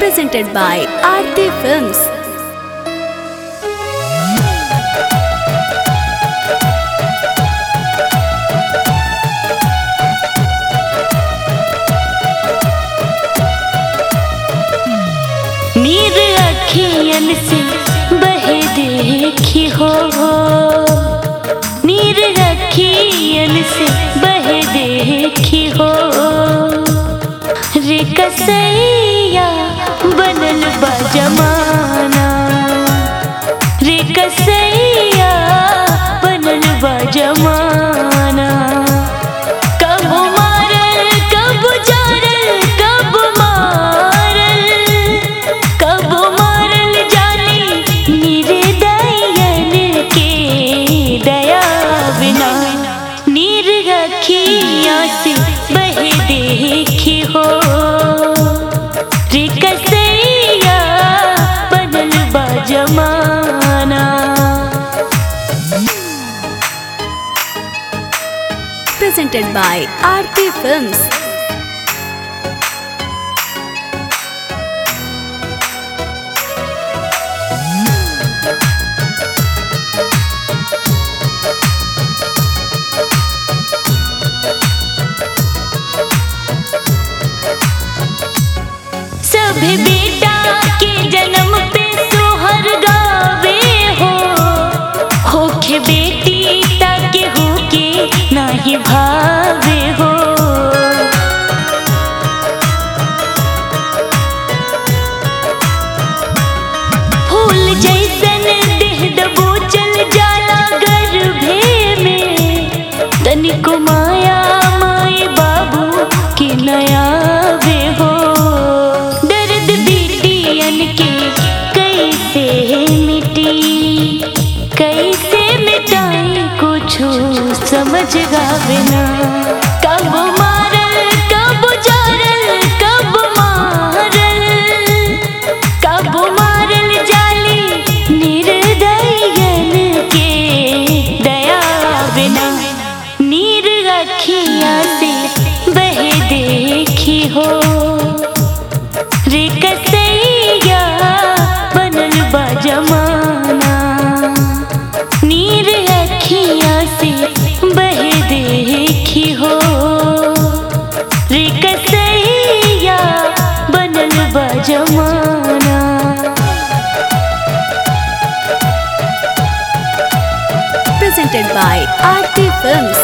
presented by Aarti Films. नीर अखियन से बहे देखी हो, नीर अखियन से बहे देखी हो, रे कसैया बनल बा जमाना, रे कसैया बनल बा जमाना। कब मारल कब जारल कब मारल, कब मारल जानी नीरे दयन के दया बिना, नीर अखियाँ से बहे देखी हो, रे कसैया बनल बा जमाना। Presented by Aarti Films. सभी बेटा के जन्म पे सोहर गावे हो, होके बेटी ताके होके नाही भावे हो। फूल जैसन देह दबोचल जाला गर्भे में, तनिको माया माए बाबू के नया वे हो। दर्द बेटियन के कैसे मिटी, कैसे मिटाई कुछो समझ गावे ना। कब मारल कब जारल कब मारल, कब मारल जाली निर्दयन के दया बिना, नीर अखियाँ से बहे देखी हो, रे कसैया बनल बा जमाना। नीर अखियाँ से बहे देखी हो, रे कसैया बनल बा जमाना। Presented by Aarti Films.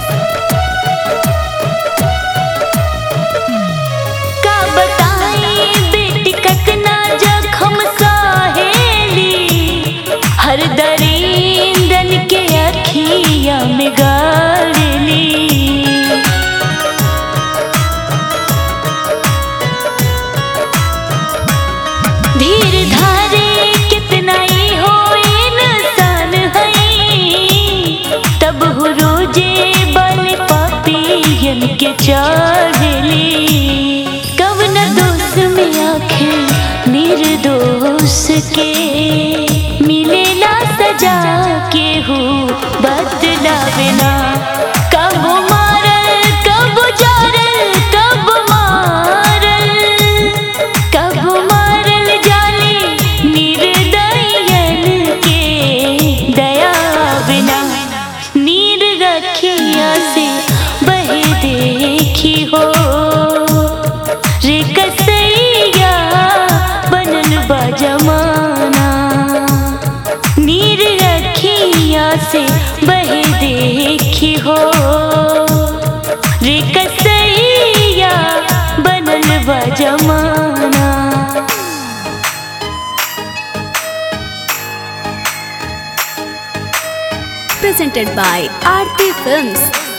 का बताई बेटी कतना जखम सहेली, हर दरिंदन के अखिया में गाड़ली। धीर धारे कितना ही हो इंसान है, तब हो रोजे बल पापियन के चढ़ली। कवन दोष में आखिर निर्दोष के मिलेला सजा के हो बदलावे ना। कब मारल कब जारल कब मारल, कब मारल जाली निर्दयन के दया बिना, नीर अखियाँ से बहे देखी हो, रे कसैया बनल बा जमाना। नीर अखियाँ से बहे देखी हो, रे कसैया बनल बा जमाना। Presented by Aarti Films.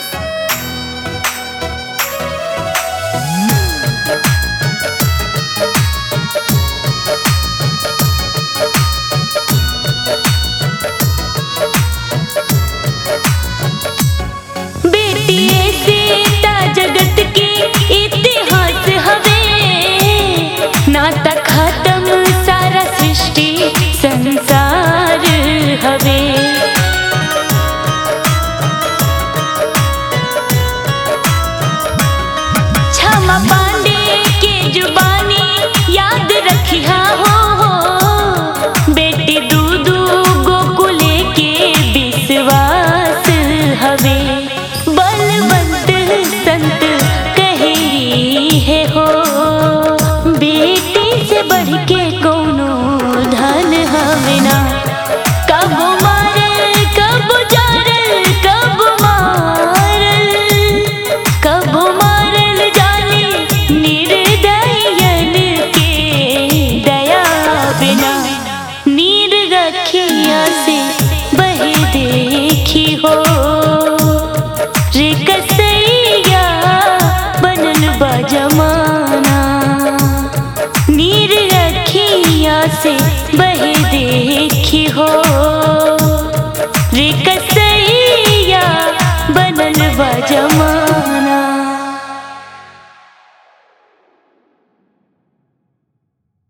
बेटिए सीता जगत के इतिहास हवे, नाता खत्म सारा सृष्टि संसार हवे। सही